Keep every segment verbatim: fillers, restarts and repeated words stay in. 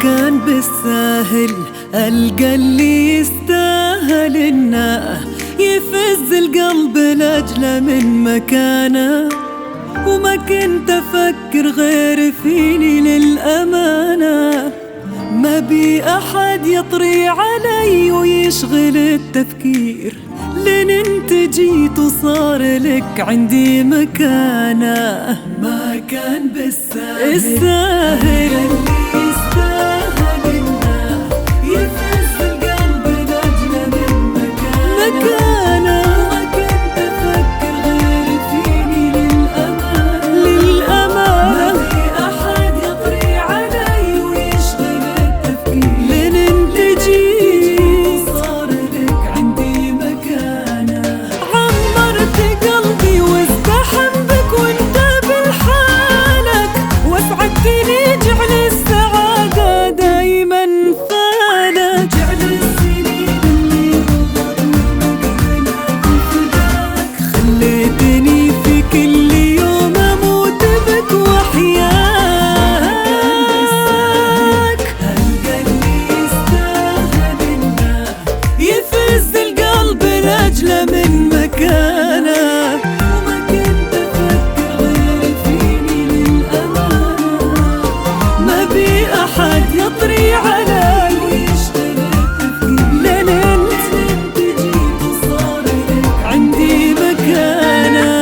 كان بالساهل ألقى اللي يستاهل إنه يفز القلب لأجله من مكانه، وما كنت أفكر غير فيني للأمانة. ما بي أحد يطري علي ويشغل التفكير، لين انت جيت وصار لك عندي مكانة. ما كان بالساهل الساهل اللي يستاهل إنه يفز القلب لأجله من مكانه مكانة. وما كنت أفكر غير فيني للأمانة للأمانة. ما في أحد يطري علي ويشغل التفكير، لين انت جيت وصار لك عندي مكانة. عمرت قلبي وازدحم بك وانت بالحالك، واسعدتني جعل السعادة دايما فالك. جعل السنين اللي مضت ومقبلك وفداك، خليتني في كل يوم اموت بك واحياك. ألقى اللي يستاهل إنه يفز القلب لأجله من مكانه. وما كنت أفكر غير فيني للأمانة. ما بي أحد يطري علي ويشغل التفكير، لين انت جيت وصار لك عندي مكانة.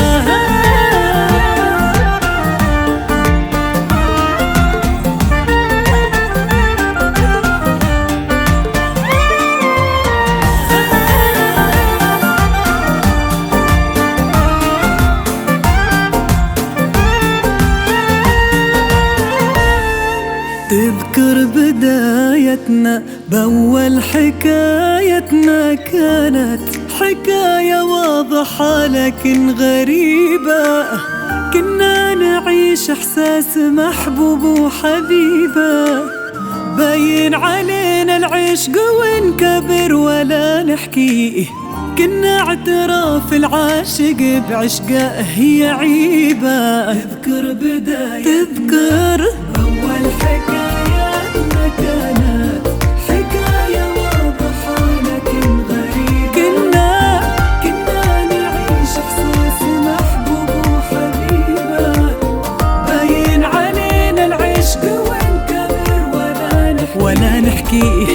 تذكر بدايتنا بأول حكايتنا، كانت حكاية واضحة لكن غريبة. كنا نعيش إحساس محبوب وحبيبة، باين علينا العشق ونكبر ولا نحكيه. كنا اعتراف العاشق بعشقه هي عيبة. تذكر بداية تذكر أول حكاياتنا، كانت حكاية واضحة لكن غريبة. كنا كنا نعيش إحساس محبوب وحبيبة، باين علينا العشق ونكبر ولا نحكيه ولا نحكيه.